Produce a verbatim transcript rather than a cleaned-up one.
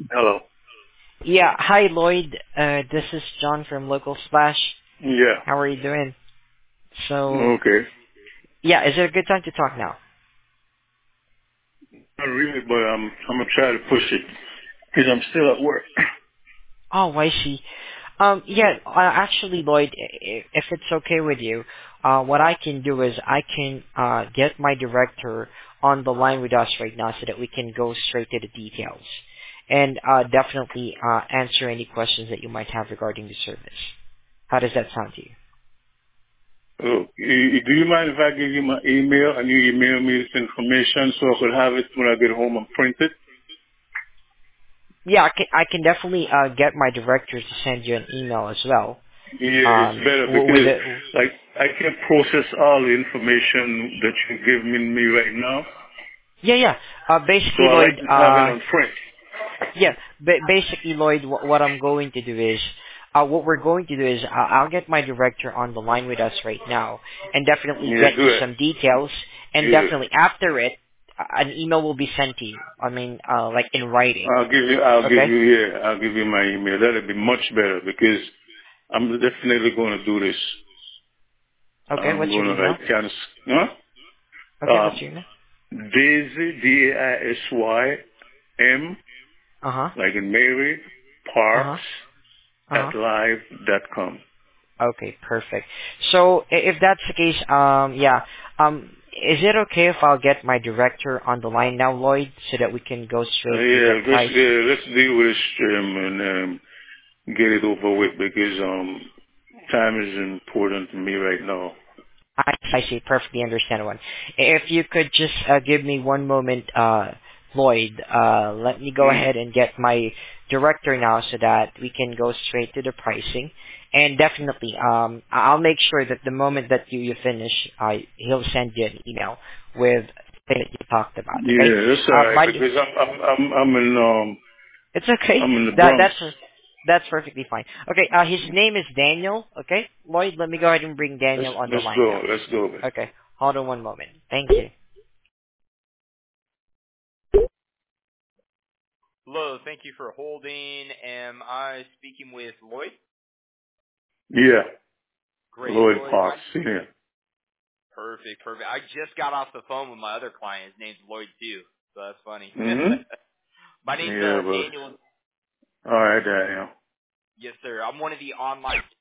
Hello. Yeah, hi Lloyd. Uh, this is John from Local Splash. Yeah. How are you doing? So, Okay. yeah, is it a good time to talk now? Not really, but um, I'm gonna try to push it because I'm still at work. Oh, I see. Um, yeah, uh, actually, Lloyd, i- i- if it's okay with you, uh, what I can do is I can uh, get my director on the line with us right now so that we can go straight to the details and uh, definitely uh, answer any questions that you might have regarding the service. How does that sound to you? Oh, y- do you mind if I give you my email and you email me this information so I could have it when I get home and print it? Yeah, I can, I can definitely uh, get my director to send you an email as well. Yeah, it's Um, better w- with because it, like I can't process all the information that you give me me right now, yeah, yeah. Uh, so basically, I like Lloyd. to have it Uh, on print. yeah, ba- basically, Lloyd. Wh- what I'm going to do is, uh, what we're going to do is, uh, I'll get my director on the line with us right now, and definitely Yeah, get do you it. some details, and Yeah. definitely after it, uh, an email will be sent to you. I mean, uh, like in writing. I'll give you. I'll give Okay. you. Yeah, I'll give you my email. That'll be much better because I'm definitely going to do this. Okay. I'm What's your going to email? like kind of, huh? Okay. What's Um, your email? Daisy, D A I S Y, M, Uh huh. like in Mary, Uh Parks, huh. Uh at huh. live dot com. Okay, perfect. So i- if that's the case, um, yeah, um, is it okay if I'll get my director on the line now, Lloyd, so that we can go Uh, straight to the yeah, let's, price? yeah, let's deal with this um, and um, get it over with because um, time is important to me right now. I, I see, perfectly understand one. If you could just uh, give me one moment, uh, Lloyd, uh, let me go Mm. ahead and get my director now so that we can go straight to the pricing. And definitely, um, I- I'll make sure that the moment that you, you finish, uh, he'll send you an email with things that you talked about. Okay? Yeah, that's all Uh, right by the, because I'm I'm I'm I'm in um it's okay. I'm in the That Bronx. that's that's perfectly fine. Okay. Uh, his name is Daniel. Okay, Lloyd. Let me go ahead and bring Let's Daniel on the let's line go. now. Let's go. Man. Okay. Hold on one moment. Thank you. Hello, thank you for holding. Am I speaking with Lloyd? Yeah, Great, Lloyd Lloyd. I Parks. Yeah. perfect, perfect. I just got off the phone with my other client. His name's Lloyd too, so that's funny. Mhm. My name's Yeah, uh, but Daniel. all right, Daniel. Yes, sir. I'm one of the online